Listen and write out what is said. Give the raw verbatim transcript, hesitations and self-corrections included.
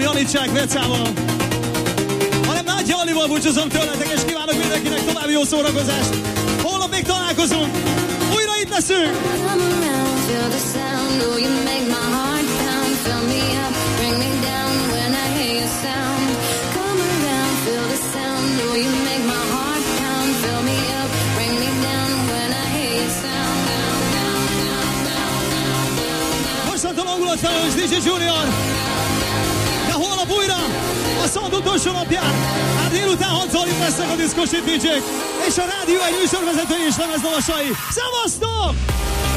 Janicság Vecával, hanem Nagy Jalival búcsúzom tőletek, és kívánok mindenkinek további jó szórakozást. Holnap még találkozunk, újra itt leszünk. Mostantól hangulatfelelős dé dzsé Junior, de holnap újra a Sound utolsó napján, hát délután hatszor itt lesznek a diszkosi dé dzsék, és a Rádió egy műsorvezetői és lemezdonosai. Szevasztok!